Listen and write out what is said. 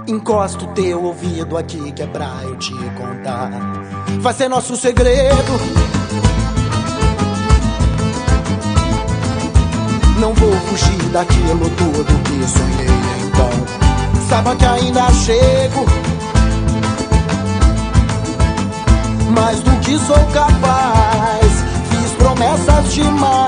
Encosta o teu ouvido aqui que é pra eu te contar. Vai ser nosso segredo. Não vou fugir daquilo tudo que sonhei, então saiba que ainda chego. Mais do que sou capaz, fiz promessas demais.